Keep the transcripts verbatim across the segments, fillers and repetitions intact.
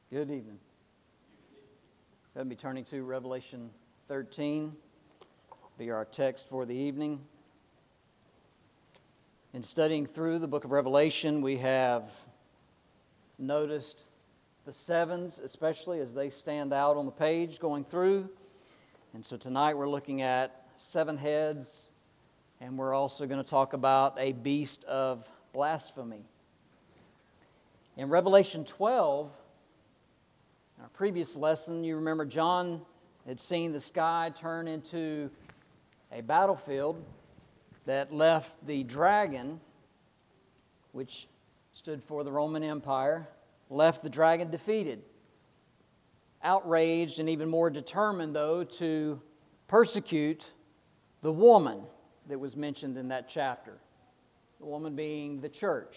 Good evening. Going to be turning to Revelation thirteen, be our text for the evening. In studying through the book of Revelation, we have noticed the sevens, especially as they stand out on the page going through. And so tonight we're looking at seven heads, and we're also going to talk about a beast of blasphemy. In Revelation twelve, in our previous lesson, you remember John had seen the sky turn into a battlefield that left the dragon, which stood for the Roman Empire, left the dragon defeated, outraged and even more determined, though, to persecute the woman that was mentioned in that chapter, the woman being the church.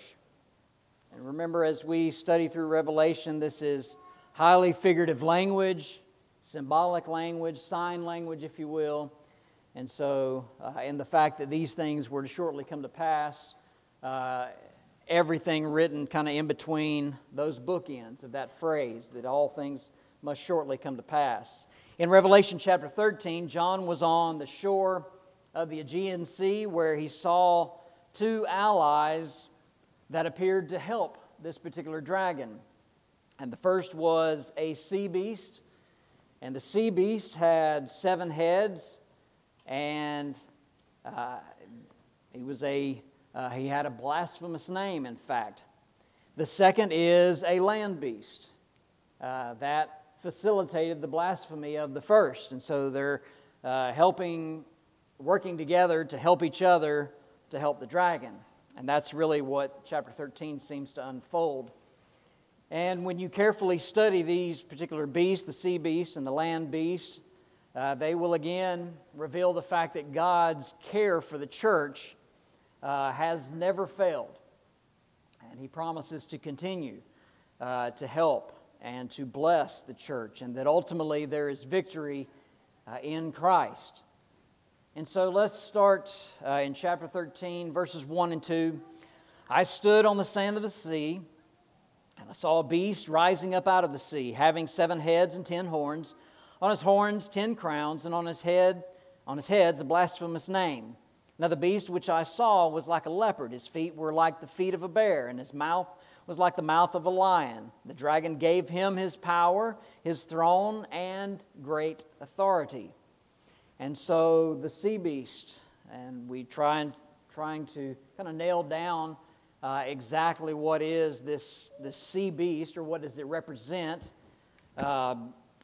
And remember, as we study through Revelation, this is highly figurative language, symbolic language, sign language, if you will. And so, uh, and the fact that these things were to shortly come to pass, uh, everything written kind of in between those bookends of that phrase, that all things must shortly come to pass. In Revelation chapter thirteen, John was on the shore of the Aegean Sea where he saw two allies that appeared to help this particular dragon. And the first was a sea beast, and the sea beast had seven heads, and uh, he was a uh, he had a blasphemous name. In fact, the second is a land beast uh, that facilitated the blasphemy of the first, and so they're uh, helping, working together to help each other to help the dragon, and that's really what chapter thirteen seems to unfold. And when you carefully study these particular beasts, the sea beast and the land beast, uh, they will again reveal the fact that God's care for the church uh, has never failed. And He promises to continue uh, to help and to bless the church, and that ultimately there is victory uh, in Christ. And so let's start uh, in chapter thirteen, verses one and two. I stood on the sand of the sea, and I saw a beast rising up out of the sea, having seven heads and ten horns. On his horns ten crowns, and on his head, on his heads a blasphemous name. Now the beast which I saw was like a leopard. His feet were like the feet of a bear, and his mouth was like the mouth of a lion. The dragon gave him his power, his throne, and great authority. And so the sea beast, and we try and trying to kind of nail down Uh, exactly what is this, this sea beast, or what does it represent. Uh,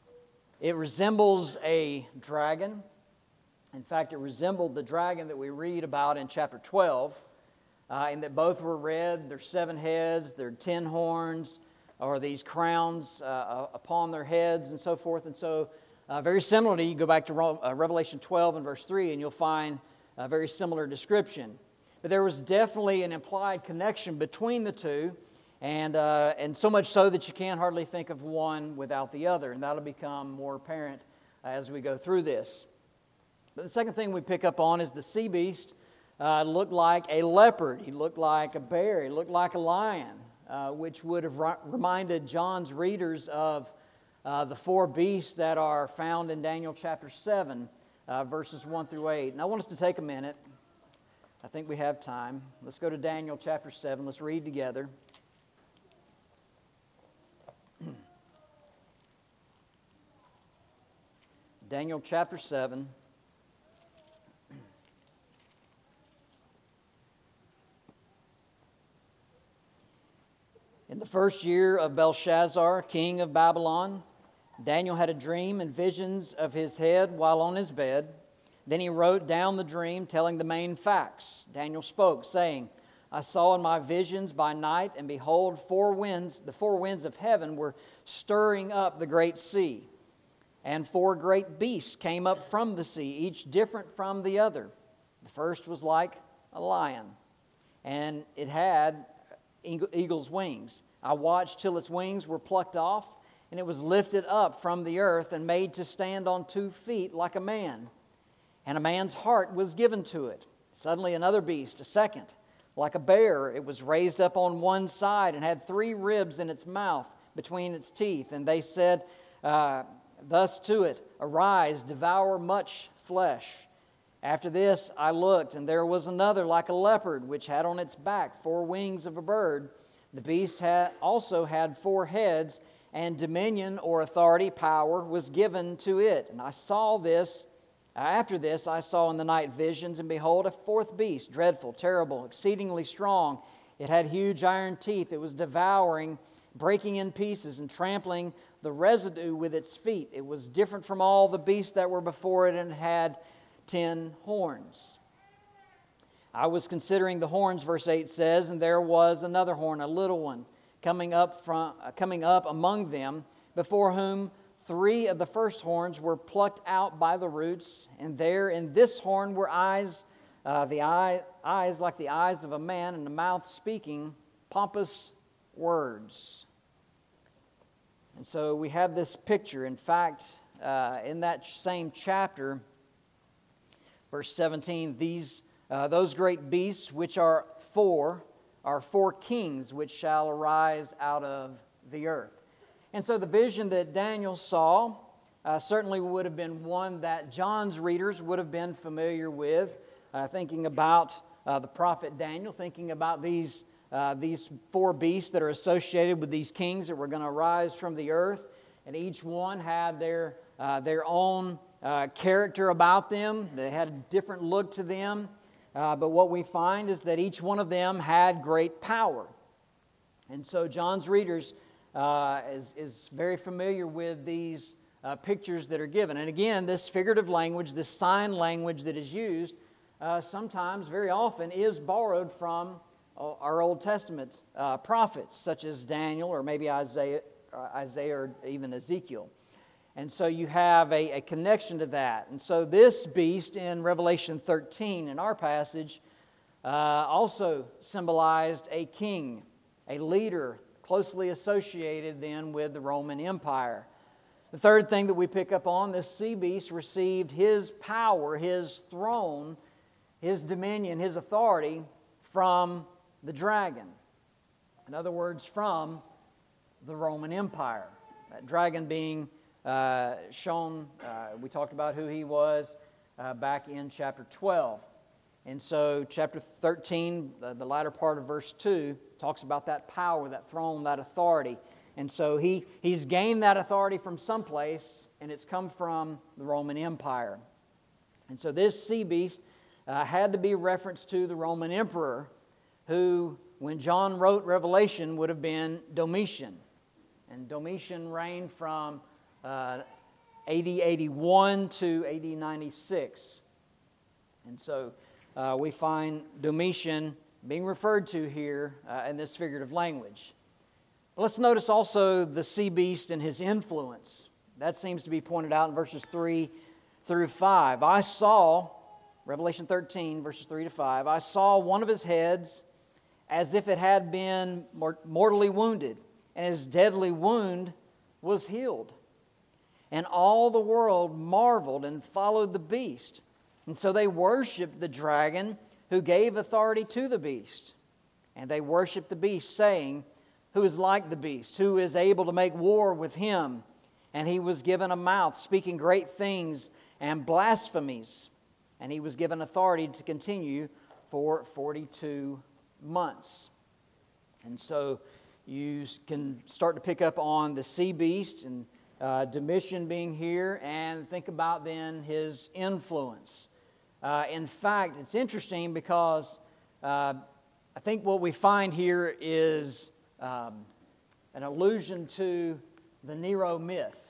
it resembles a dragon. In fact, it resembled the dragon that we read about in chapter twelve, uh, in that both were red, their seven heads, their ten horns, or these crowns uh, upon their heads, and so forth. And so, uh, very similarly, you go back to uh, Revelation twelve and verse three, and you'll find a very similar description. But there was definitely an implied connection between the two, and uh, and so much so that you can't hardly think of one without the other, and that'll become more apparent as we go through this. But the second thing we pick up on is the sea beast uh, looked like a leopard, he looked like a bear, he looked like a lion, uh, which would have re- reminded John's readers of uh, the four beasts that are found in Daniel chapter seven, uh, verses one through eight. And I want us to take a minute. I think we have time. Let's go to Daniel chapter seven. Let's read together. Daniel chapter seven. In the first year of Belshazzar, king of Babylon, Daniel had a dream and visions of his head while on his bed. Then he wrote down the dream, telling the main facts. Daniel spoke, saying, I saw in my visions by night, and behold, four winds, the four winds of heaven were stirring up the great sea. And four great beasts came up from the sea, each different from the other. The first was like a lion, and it had eagle's wings. I watched till its wings were plucked off, and it was lifted up from the earth and made to stand on two feet like a man. And a man's heart was given to it. Suddenly another beast, a second, like a bear, it was raised up on one side and had three ribs in its mouth between its teeth. And they said uh, thus to it, Arise, devour much flesh. After this I looked, and there was another like a leopard, which had on its back four wings of a bird. The beast had also had four heads, and dominion or authority, power, was given to it. And I saw this, after this I saw in the night visions, and behold, a fourth beast, dreadful, terrible, exceedingly strong. It had huge iron teeth. It was devouring, breaking in pieces, and trampling the residue with its feet. It was different from all the beasts that were before it, and had ten horns. I was considering the horns, verse eight says, and there was another horn, a little one, coming up from uh, coming up among them, before whom three of the first horns were plucked out by the roots, and there in this horn were eyes, uh, the eye, eyes like the eyes of a man, and the mouth speaking pompous words. And so we have this picture. In fact, uh, in that same chapter, verse seventeen, these uh, those great beasts which are four are four kings which shall arise out of the earth. And so the vision that Daniel saw uh, certainly would have been one that John's readers would have been familiar with, uh, thinking about uh, the prophet Daniel, thinking about these uh, these four beasts that are associated with these kings that were going to rise from the earth, and each one had their uh, their own uh, character about them. They had a different look to them. Uh, but what we find is that each one of them had great power. And so John's readers uh, is, is very familiar with these uh, pictures that are given. And again, this figurative language, this sign language that is used, uh, sometimes, very often, is borrowed from uh, our Old Testament uh, prophets, such as Daniel or maybe Isaiah, uh, Isaiah or even Ezekiel. And so you have a, a connection to that. And so this beast in Revelation thirteen, in our passage, uh, also symbolized a king, a leader closely associated then with the Roman Empire. The third thing that we pick up on, this sea beast received his power, his throne, his dominion, his authority from the dragon. In other words, from the Roman Empire. That dragon being Uh, shown, uh, we talked about who he was uh, back in chapter twelve. And so chapter thirteen, the, the latter part of verse two, talks about that power, that throne, that authority. And so he, he's gained that authority from someplace, and it's come from the Roman Empire. And so this sea beast uh, had to be referenced to the Roman emperor, who, when John wrote Revelation, would have been Domitian. And Domitian reigned from Uh, A D eighty-one to A D ninety-six. And so uh, we find Domitian being referred to here uh, in this figurative language. But let's notice also the sea beast and his influence. That seems to be pointed out in verses three through five. I saw, Revelation thirteen, verses three to five, I saw one of his heads as if it had been mortally wounded, and his deadly wound was healed. And all the world marveled and followed the beast. And so they worshiped the dragon who gave authority to the beast. And they worshiped the beast, saying, Who is like the beast? Who is able to make war with him? And he was given a mouth, speaking great things and blasphemies. And he was given authority to continue for forty-two months. And so you can start to pick up on the sea beast and Uh, Domitian being here, and think about then his influence. Uh, in fact, it's interesting because uh, I think what we find here is um, an allusion to the Nero myth,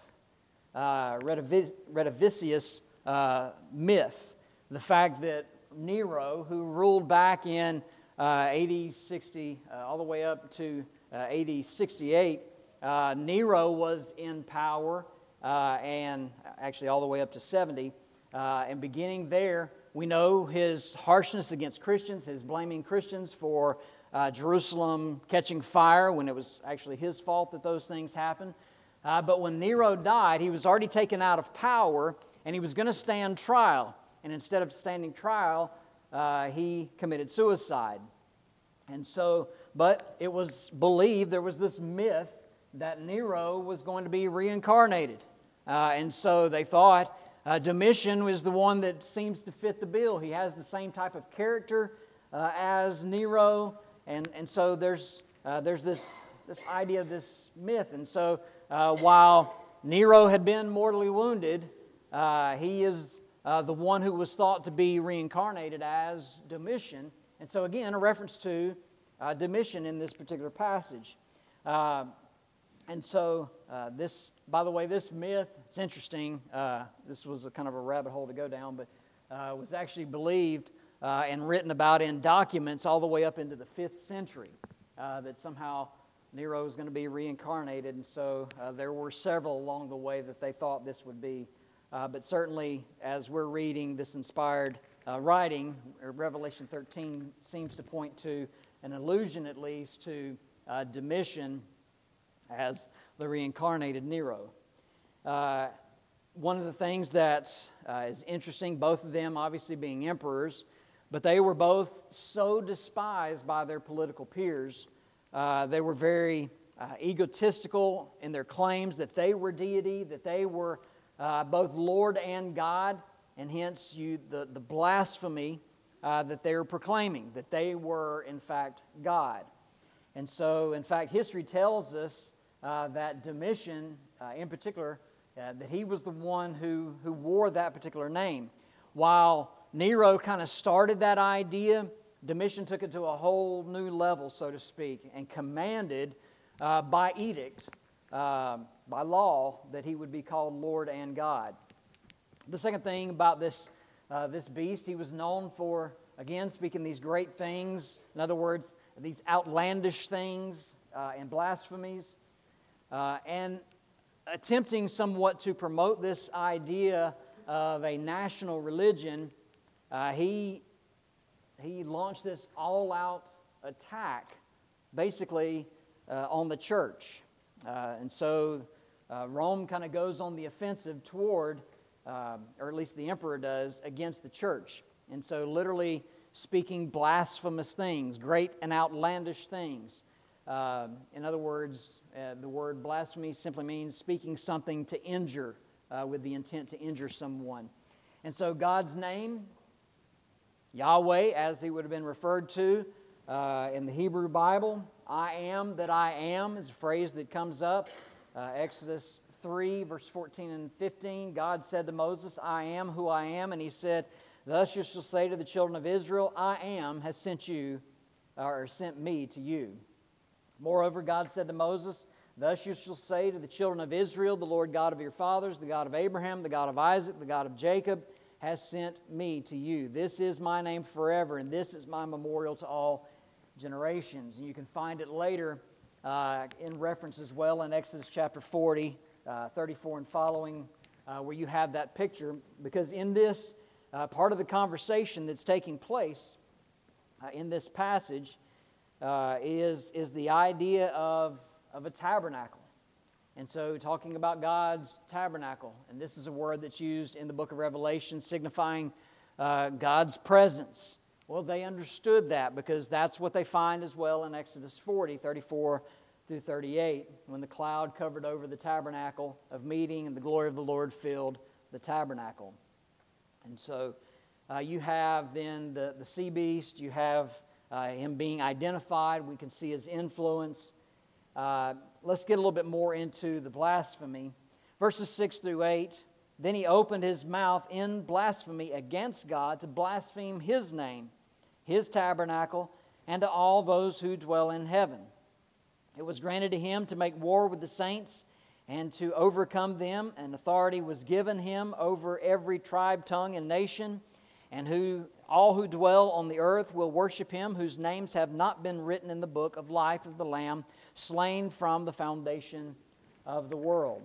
uh, Redivis- Redivisius uh, myth. The fact that Nero, who ruled back in uh, A D sixty, uh, all the way up to uh, A D sixty-eight, Uh, Nero was in power, uh, and actually all the way up to seventy. Uh, and beginning there, we know his harshness against Christians, his blaming Christians for uh, Jerusalem catching fire when it was actually his fault that those things happened. Uh, but when Nero died, he was already taken out of power, and he was going to stand trial. And instead of standing trial, uh, he committed suicide. And so, but it was believed, there was this myth that Nero was going to be reincarnated. Uh, and so they thought uh, Domitian was the one that seems to fit the bill. He has the same type of character uh, as Nero. And, and so there's, uh, there's this, this idea, this myth. And so uh, while Nero had been mortally wounded, uh, he is uh, the one who was thought to be reincarnated as Domitian. And so again, a reference to uh, Domitian in this particular passage. Uh, and so uh, this, by the way, this myth, it's interesting. Uh, this was a kind of a rabbit hole to go down, but uh, was actually believed uh, and written about in documents all the way up into the fifth century, uh, that somehow Nero was going to be reincarnated. And so uh, there were several along the way that they thought this would be. Uh, but certainly, as we're reading this inspired uh, writing, Revelation thirteen seems to point to an allusion, at least, to uh, Domitian as the reincarnated Nero. Uh, one of the things that uh, is interesting, both of them obviously being emperors, but they were both so despised by their political peers. Uh, they were very uh, egotistical in their claims that they were deity, that they were uh, both Lord and God, and hence you, the, the blasphemy uh, that they were proclaiming, that they were, in fact, God. And so, in fact, history tells us uh, that Domitian, uh, in particular, uh, that he was the one who, who wore that particular name. While Nero kind of started that idea, Domitian took it to a whole new level, so to speak, and commanded uh, by edict, uh, by law, that he would be called Lord and God. The second thing about this, uh, this beast, he was known for, again, speaking these great things. In other words, these outlandish things uh, and blasphemies, uh, and attempting somewhat to promote this idea of a national religion. Uh, he he launched this all-out attack, basically uh, on the church, uh, and so uh, Rome kind of goes on the offensive toward, uh, or at least the emperor does, against the church, and so literally speaking blasphemous things, great and outlandish things. Uh, in other words, uh, the word blasphemy simply means speaking something to injure, uh, with the intent to injure someone. And so God's name, Yahweh, as he would have been referred to uh, in the Hebrew Bible, I am that I am is a phrase that comes up. Uh, Exodus three, verse fourteen and fifteen, God said to Moses, I am who I am, and he said, thus you shall say to the children of Israel, I am has sent you, or sent me to you. Moreover, God said to Moses, thus you shall say to the children of Israel, the Lord God of your fathers, the God of Abraham, the God of Isaac, the God of Jacob, has sent me to you. This is my name forever, and this is my memorial to all generations. And you can find it later uh, in reference as well in Exodus chapter forty, uh, thirty-four and following, uh, where you have that picture. Because in this, uh, part of the conversation that's taking place uh, in this passage uh, is, is the idea of, of a tabernacle. And so talking about God's tabernacle, and this is a word that's used in the book of Revelation signifying uh, God's presence. Well, they understood that because that's what they find as well in Exodus forty, thirty-four through thirty-eight, when the cloud covered over the tabernacle of meeting and the glory of the Lord filled the tabernacle. And so uh, you have then the, the sea beast, you have uh, him being identified, we can see his influence. Uh, let's get a little bit more into the blasphemy. Verses six through eight, then he opened his mouth in blasphemy against God to blaspheme his name, his tabernacle, and to all those who dwell in heaven. It was granted to him to make war with the saints and to overcome them, and authority was given him over every tribe, tongue, and nation, and who all who dwell on the earth will worship him, whose names have not been written in the book of life of the Lamb, slain from the foundation of the world.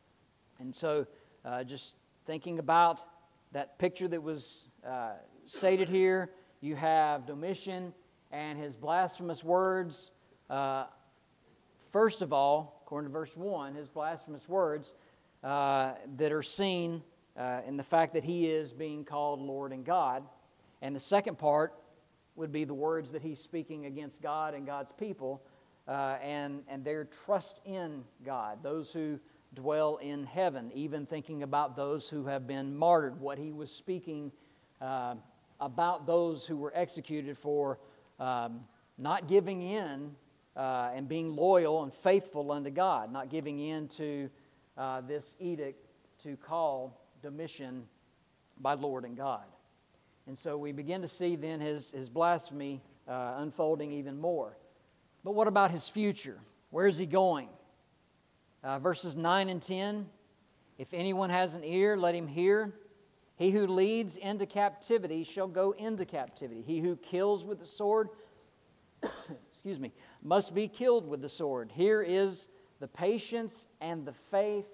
And so uh, just thinking about that picture that was uh, stated here, you have Domitian and his blasphemous words. Uh, first of all, according to verse one, his blasphemous words uh, that are seen uh, in the fact that he is being called Lord and God. And the second part would be the words that he's speaking against God and God's people, uh, and, and their trust in God, those who dwell in heaven, even thinking about those who have been martyred, what he was speaking uh, about those who were executed for um, not giving in uh, and being loyal and faithful unto God, not giving in to uh, this edict to call Domitian by Lord and God. And so we begin to see then his, his blasphemy uh, unfolding even more. But what about his future? Where is he going? Uh, verses nine and ten, if anyone has an ear, let him hear. He who leads into captivity shall go into captivity. He who kills with the sword, excuse me, must be killed with the sword. Here is the patience and the faith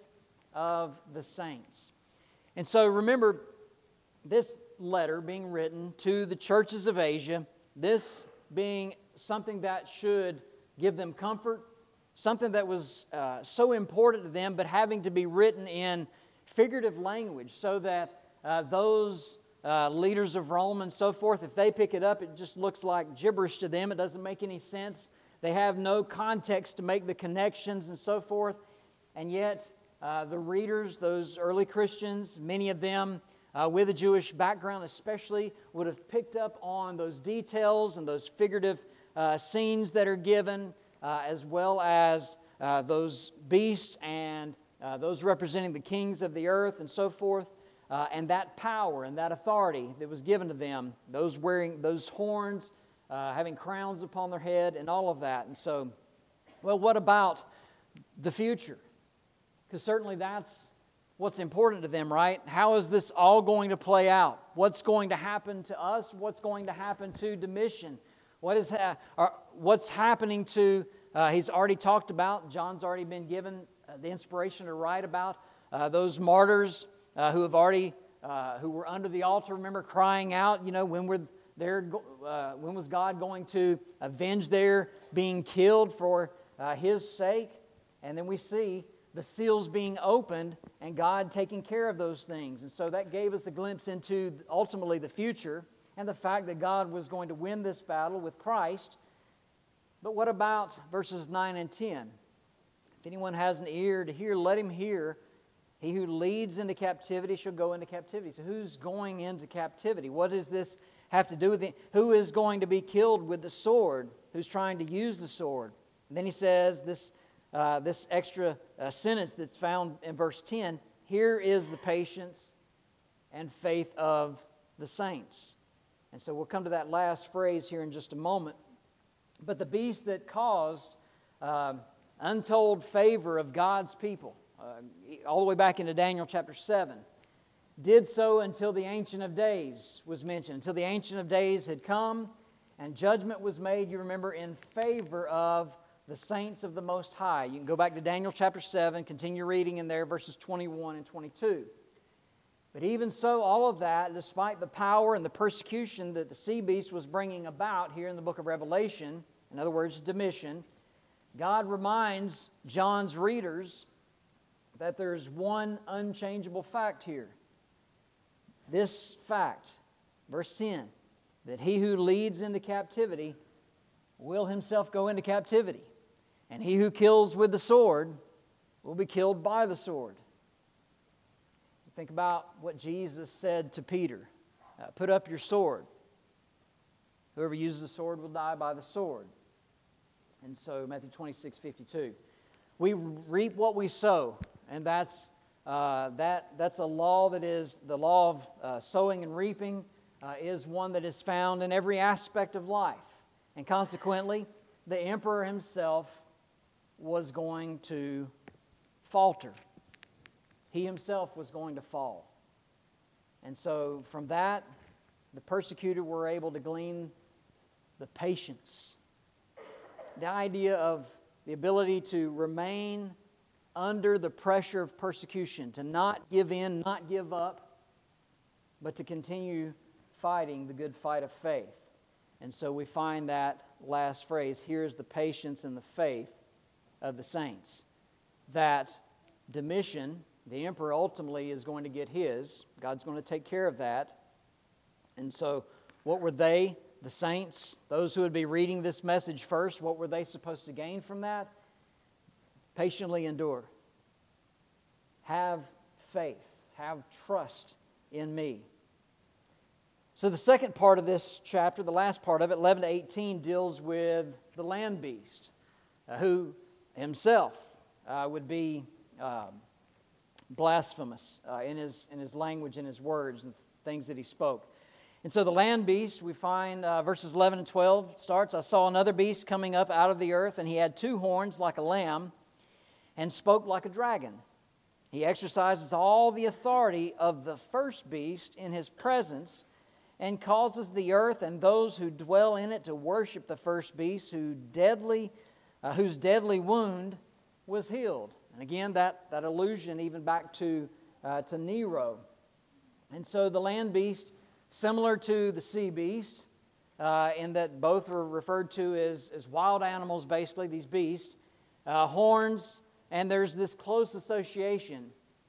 of the saints. And so remember, this letter being written to the churches of Asia, this being something that should give them comfort, something that was uh, so important to them, but having to be written in figurative language so that uh, those uh, leaders of Rome and so forth, if they pick it up, it just looks like gibberish to them. It doesn't make any sense. They have no context to make the connections and so forth. And yet, uh, the readers, those early Christians, many of them uh, with a Jewish background especially, would have picked up on those details and those figurative uh, scenes that are given, Uh, as well as uh, those beasts and uh, those representing the kings of the earth and so forth, uh, and that power and that authority that was given to them, those wearing those horns, uh, having crowns upon their head, and all of that. And so, well, what about the future? Because certainly that's what's important to them, right? How is this all going to play out? What's going to happen to us? What's going to happen to Domitian? What is ha- or what's happening to, uh, he's already talked about, John's already been given uh, the inspiration to write about uh, those martyrs uh, who have already, uh, who were under the altar, remember, crying out, you know, when were their, uh, when was God going to avenge their being killed for uh, His sake? And then we see the seals being opened and God taking care of those things. And so that gave us a glimpse into ultimately the future, and the fact that God was going to win this battle with Christ. But what about verses nine and ten? If anyone has an ear to hear, let him hear. He who leads into captivity shall go into captivity. So who's going into captivity? What does this have to do with it? Who is going to be killed with the sword? Who's trying to use the sword? And then he says this, uh, this extra uh, sentence that's found in verse ten, here is the patience and faith of the saints. And so we'll come to that last phrase here in just a moment. But the beast that caused uh, untold favor of God's people, uh, all the way back into Daniel chapter seven, did so until the Ancient of Days was mentioned, until the Ancient of Days had come and judgment was made, you remember, in favor of the saints of the Most High. You can go back to Daniel chapter seven, continue reading in there, verses twenty-one and twenty-two. But even so, all of that, despite the power and the persecution that the sea beast was bringing about here in the book of Revelation, in other words, Domitian, God reminds John's readers that there's one unchangeable fact here. This fact, verse ten, that he who leads into captivity will himself go into captivity, and he who kills with the sword will be killed by the sword. Think about what Jesus said to Peter. Uh, Put up your sword. Whoever uses the sword will die by the sword. And so Matthew twenty-six fifty-two. We reap what we sow. And that's, uh, that, that's a law that is, the law of uh, sowing and reaping uh, is one that is found in every aspect of life. And consequently, the emperor himself was going to falter. He himself was going to fall. And so from that, the persecuted were able to glean the patience, the idea of the ability to remain under the pressure of persecution, to not give in, not give up, but to continue fighting the good fight of faith. And so we find that last phrase, here's the patience and the faith of the saints, that Domitian, the emperor, ultimately is going to get his. God's going to take care of that. And so what were they the saints, those who would be reading this message first, what were they supposed to gain from that? Patiently endure. Have faith. Have trust in me. So the second part of this chapter, the last part of it, eleven to eighteen, deals with the land beast, uh, who himself uh, would be uh, blasphemous uh, in his in his language, in his words, and things that he spoke. And so the land beast, we find uh, verses eleven and twelve starts, I saw another beast coming up out of the earth, and he had two horns like a lamb, and spoke like a dragon. He exercises all the authority of the first beast in his presence, and causes the earth and those who dwell in it to worship the first beast, who deadly, uh, whose deadly wound was healed. And again, that, that allusion even back to, uh, to Nero. And so the land beast, similar to the sea beast, uh, in that both were referred to as, as wild animals, basically, these beasts, uh, horns, and there's this close association.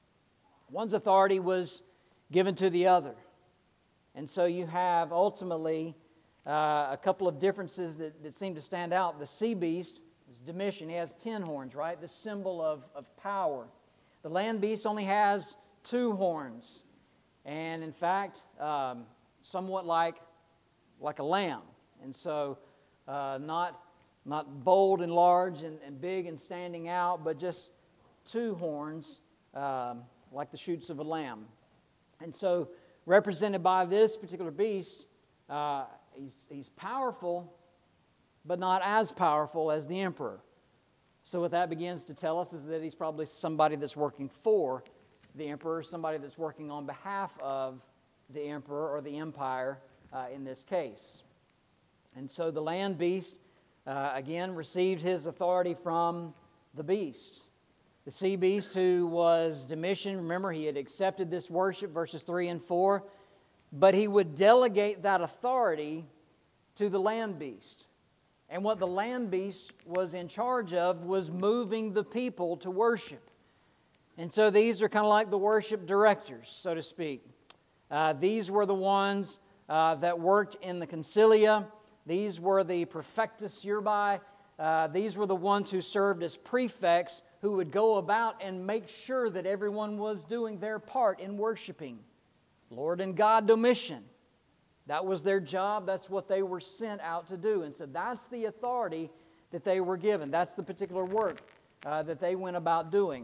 One's authority was given to the other. And so you have ultimately uh, a couple of differences that, that seem to stand out. The sea beast is Domitian. He has ten horns, right? The symbol of, of power. The land beast only has two horns. And in fact, um, somewhat like, like a lamb. And so uh, not, not bold and large and, and big and standing out, but just two horns um, like the shoots of a lamb. And so represented by this particular beast, uh, he's, he's powerful, but not as powerful as the emperor. So what that begins to tell us is that he's probably somebody that's working for the emperor, somebody that's working on behalf of the emperor or the empire uh, in this case. And so the land beast, uh, again, received his authority from the beast. The sea beast, who was Domitian, remember, he had accepted this worship, verses three and four, but he would delegate that authority to the land beast. And what the land beast was in charge of was moving the people to worship. And so these are kind of like the worship directors, so to speak. Uh, these were the ones uh, that worked in the concilia. These were the prefectus urbi. Uh, these were the ones who served as prefects, who would go about and make sure that everyone was doing their part in worshiping Lord and God Domitian. That was their job. That's what they were sent out to do. And so that's the authority that they were given. That's the particular work uh, that they went about doing.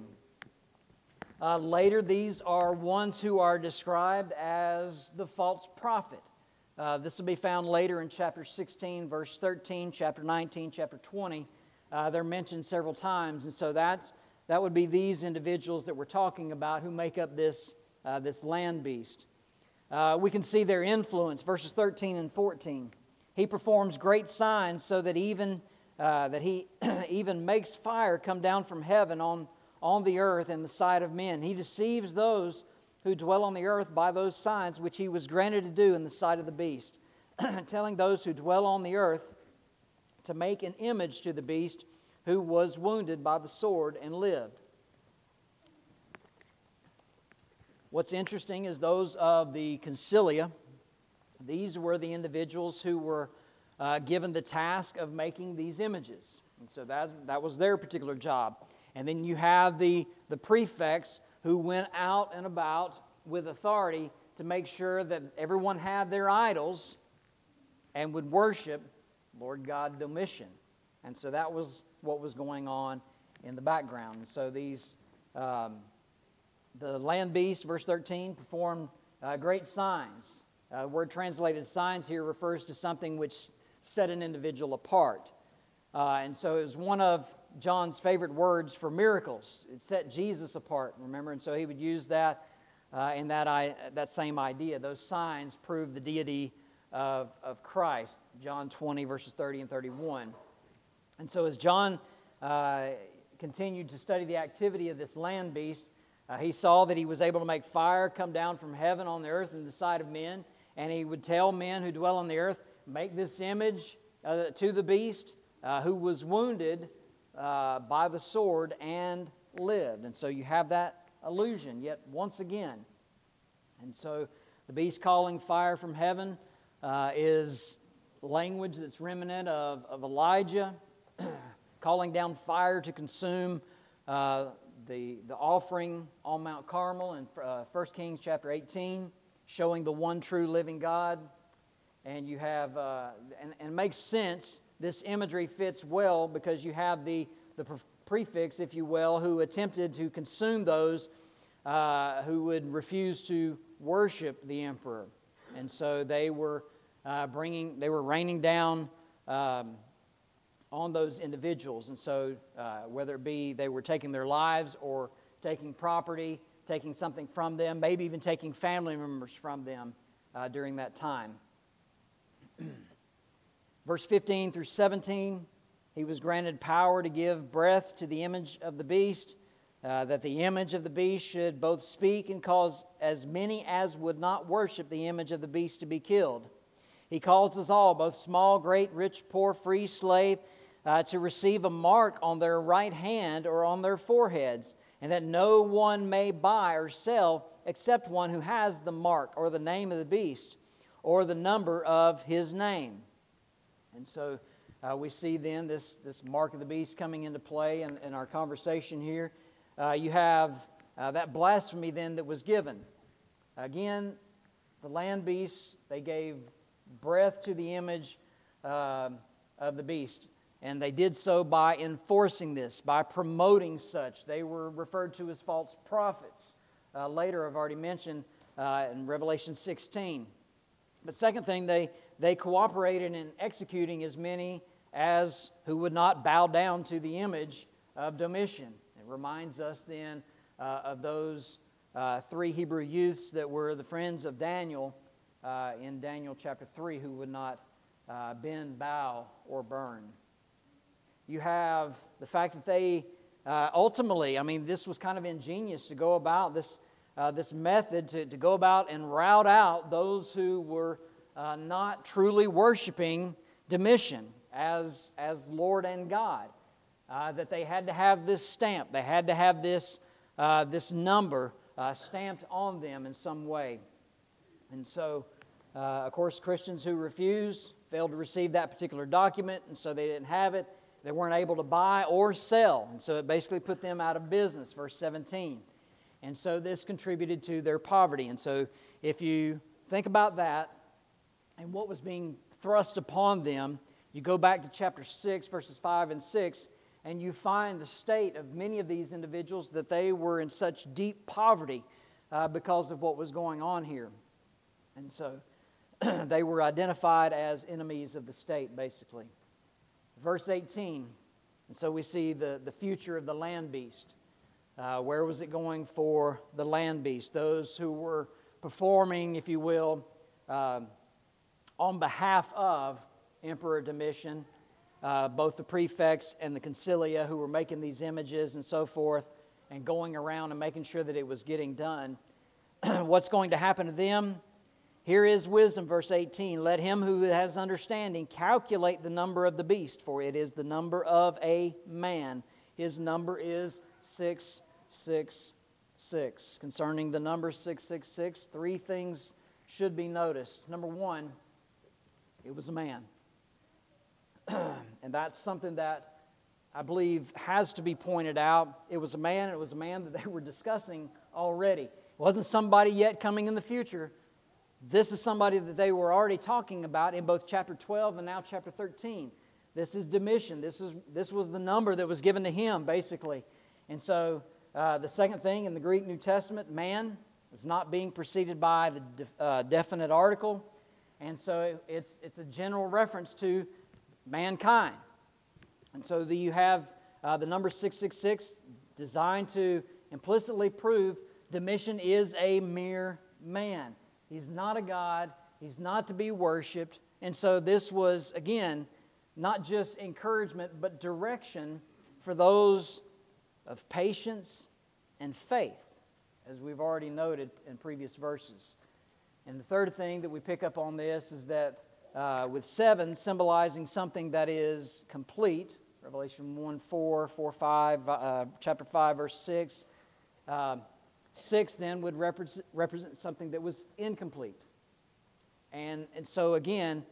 Uh, later, these are ones who are described as the false prophet. Uh, this will be found later in chapter sixteen, verse thirteen, chapter nineteen, chapter twenty. Uh, they're mentioned several times, and so that's, that would be these individuals that we're talking about who make up this, uh, this land beast. Uh, we can see their influence, verses thirteen and fourteen. He performs great signs so that even uh, that he even makes fire come down from heaven on, on the earth in the sight of men. He deceives those who dwell on the earth by those signs which he was granted to do in the sight of the beast, telling those who dwell on the earth to make an image to the beast who was wounded by the sword and lived. What's interesting is those of the concilia, these were the individuals who were uh, given the task of making these images. And so that, that was their particular job. And then you have the, the prefects who went out and about with authority to make sure that everyone had their idols and would worship Lord God Domitian. And so that was what was going on in the background. And so these, um, the land beast, verse thirteen, performed uh, great signs. Uh, the word translated signs here refers to something which set an individual apart. Uh, and so it was one of John's favorite words for miracles. It set Jesus apart, remember? And so he would use that uh, in that, I, that same idea. Those signs prove the deity Of, of Christ, John twenty, verses thirty and thirty-one. And so as John uh, continued to study the activity of this land beast, uh, he saw that he was able to make fire come down from heaven on the earth in the sight of men, and he would tell men who dwell on the earth, make this image uh, to the beast uh, who was wounded uh, by the sword and lived. And so you have that allusion yet once again. And so the beast calling fire from heaven Uh, is language that's remnant of, of Elijah calling down fire to consume uh, the, the offering on Mount Carmel in uh, First Kings chapter eighteen, showing the one true living God. And you have, uh, and, and it makes sense, this imagery fits well because you have the, the prefix, if you will, who attempted to consume those uh, who would refuse to worship the emperor. And so they were uh, bringing, they were raining down um, on those individuals. And so uh, whether it be they were taking their lives or taking property, taking something from them, maybe even taking family members from them uh, during that time. Verse fifteen through seventeen, he was granted power to give breath to the image of the beast, uh, that the image of the beast should both speak and cause as many as would not worship the image of the beast to be killed. He calls us all, both small, great, rich, poor, free, slave, uh, to receive a mark on their right hand or on their foreheads, and that no one may buy or sell except one who has the mark or the name of the beast or the number of his name. And so uh, we see then this, this mark of the beast coming into play in, in our conversation here. Uh, you have uh, that blasphemy then that was given. Again, the land beasts, they gave breath to the image uh, of the beast. And they did so by enforcing this, by promoting such. They were referred to as false prophets. Uh, later, I've already mentioned uh, in Revelation sixteen. But second thing, they, they cooperated in executing as many as who would not bow down to the image of Domitian. It reminds us then uh, of those uh, three Hebrew youths that were the friends of Daniel uh, in Daniel chapter three, who would not uh, bend, bow, or burn. You have the fact that they uh, ultimately, I mean, this was kind of ingenious to go about this uh, this method to, to go about and rout out those who were uh, not truly worshiping Domitian as, as Lord and God. Uh, that they had to have this stamp, they had to have this, uh, this number uh, stamped on them in some way. And so, uh, of course, Christians who refused failed to receive that particular document, and so they didn't have it. They weren't able to buy or sell, and so it basically put them out of business, verse seventeen. And so this contributed to their poverty. And so if you think about that and what was being thrust upon them, you go back to chapter six, verses five and six, and you find the state of many of these individuals, that they were in such deep poverty uh, because of what was going on here. And so they were identified as enemies of the state, basically. Verse eighteen, and so we see the, the future of the land beast. Uh, where was it going for the land beast? Those who were performing, if you will, uh, on behalf of Emperor Domitian, uh, both the prefects and the concilia who were making these images and so forth, and going around and making sure that it was getting done. What's going to happen to them? Here is wisdom, verse eighteen. Let him who has understanding calculate the number of the beast, for it is the number of a man. His number is six six six. Concerning the number six six six, three things should be noticed. Number one, it was a man. And that's something that I believe has to be pointed out. It was a man, and it was a man that they were discussing already. It wasn't somebody yet coming in the future. This is somebody that they were already talking about in both chapter twelve and now chapter thirteen. This is Domitian. This is this was the number that was given to him, basically. And so uh, the second thing in the Greek New Testament, man is not being preceded by the def, uh, definite article. And so it's it's a general reference to mankind. And so the, you have uh, the number six six six designed to implicitly prove Domitian is a mere man. He's not a god. He's not to be worshipped. And so this was, again, not just encouragement, but direction for those of patience and faith, as we've already noted in previous verses. And the third thing that we pick up on this is that uh, with seven symbolizing something that is complete, Revelation one, four, four, five, uh, chapter five, verse six, uh, six then would represent, represent something that was incomplete. And, and so again,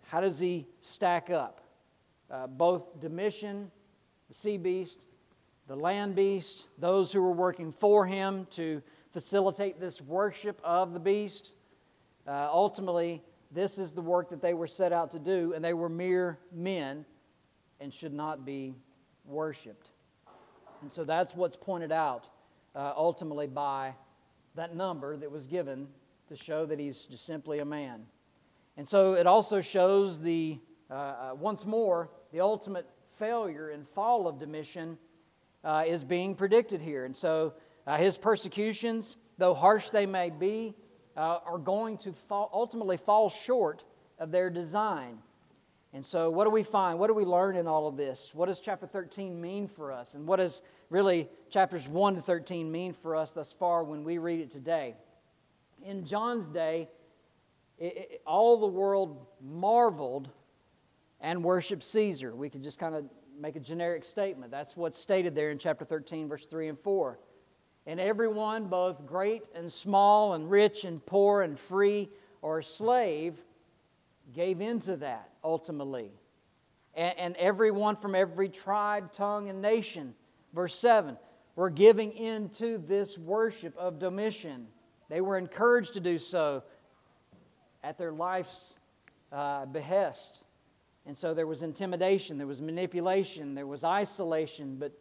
how does he stack up? Uh, both Domitian, the sea beast, the land beast, those who were working for him to facilitate this worship of the beast. Uh, ultimately, this is the work that they were set out to do, and they were mere men and should not be worshipped. And so that's what's pointed out uh, ultimately by that number that was given to show that he's just simply a man. And so it also shows the, uh, uh, once more, the ultimate failure and fall of Domitian uh, is being predicted here. And so uh, his persecutions, though harsh they may be, uh, are going to fall, ultimately fall short of their design. And so what do we find? What do we learn in all of this? What does chapter thirteen mean for us? And what does really chapters one to thirteen mean for us thus far when we read it today? In John's day, it, it, all the world marveled and worshiped Caesar. We could just kind of make a generic statement. That's what's stated there in chapter thirteen, verse three and four. And everyone, both great and small and rich and poor and free or slave, gave into that ultimately. And, and everyone from every tribe, tongue, and nation, verse seven, were giving into this worship of Domitian. They were encouraged to do so at their life's uh, behest. And so there was intimidation, there was manipulation, there was isolation. But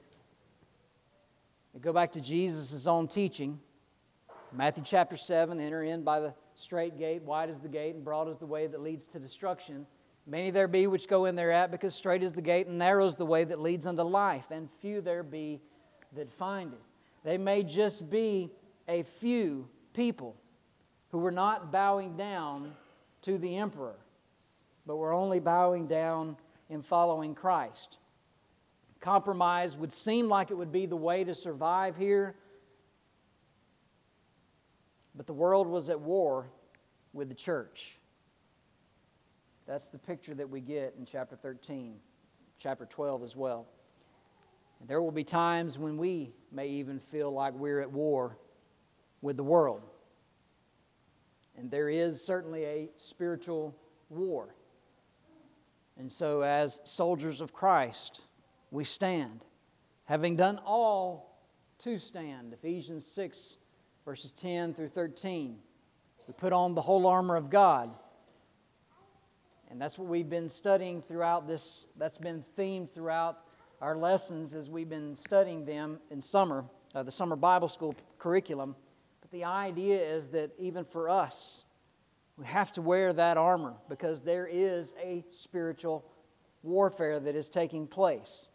we go back to Jesus' own teaching. Matthew chapter seven, enter in by the straight gate, wide is the gate, and broad is the way that leads to destruction. Many there be which go in thereat, because straight is the gate, and narrow is the way that leads unto life, and few there be that find it. They may just be a few people who were not bowing down to the emperor, but were only bowing down in following Christ. Compromise would seem like it would be the way to survive here, but the world was at war with the church. That's the picture that we get in chapter thirteen, chapter twelve as well. And there will be times when we may even feel like we're at war with the world. And there is certainly a spiritual war. And so as soldiers of Christ, we stand, having done all to stand. Ephesians six, verses ten through thirteen. We put on the whole armor of God. And that's what we've been studying throughout this. That's been themed throughout our lessons as we've been studying them in summer, uh, the summer Bible school curriculum. But the idea is that even for us, we have to wear that armor because there is a spiritual warfare that is taking place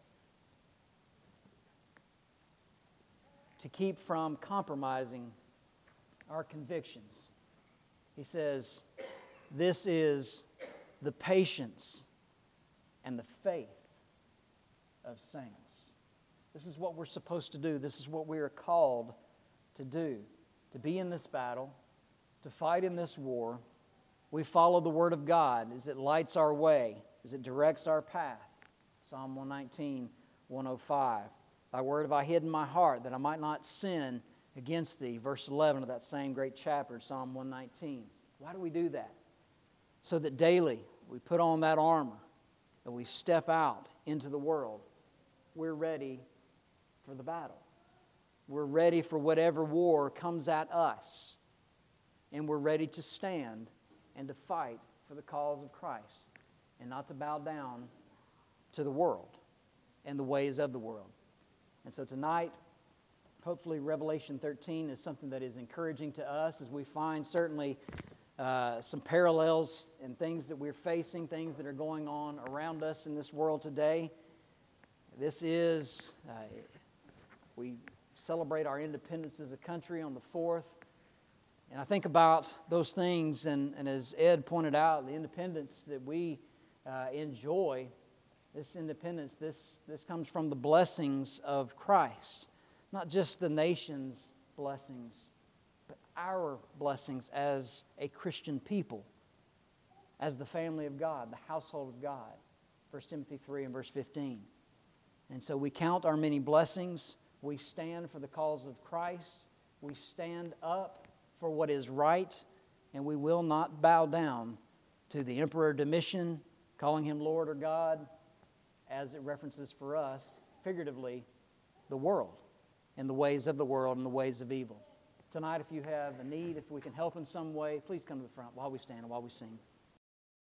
to keep from compromising our convictions. He says, this is the patience and the faith of saints. This is what we're supposed to do. This is what we are called to do, to be in this battle, to fight in this war. We follow the Word of God as it lights our way, as it directs our path. Psalm one nineteen, one oh five. Thy word have I hid in my heart, that I might not sin against thee. Verse eleven of that same great chapter, Psalm one nineteen. Why do we do that? So that daily we put on that armor and we step out into the world. We're ready for the battle. We're ready for whatever war comes at us. And we're ready to stand and to fight for the cause of Christ and not to bow down to the world and the ways of the world. And so tonight, hopefully Revelation thirteen is something that is encouraging to us as we find certainly uh, some parallels and things that we're facing, things that are going on around us in this world today. This is, uh, we celebrate our independence as a country on the fourth. And I think about those things, and, and as Ed pointed out, the independence that we uh, enjoy, this independence, this, this comes from the blessings of Christ. Not just the nation's blessings, but our blessings as a Christian people, as the family of God, the household of God. First Timothy three and verse fifteen. And so we count our many blessings. We stand for the cause of Christ. We stand up for what is right, and we will not bow down to the Emperor Domitian calling Him Lord or God, as it references for us, figuratively, the world, and the ways of the world and the ways of evil. Tonight, if you have a need, if we can help in some way, please come to the front while we stand and while we sing.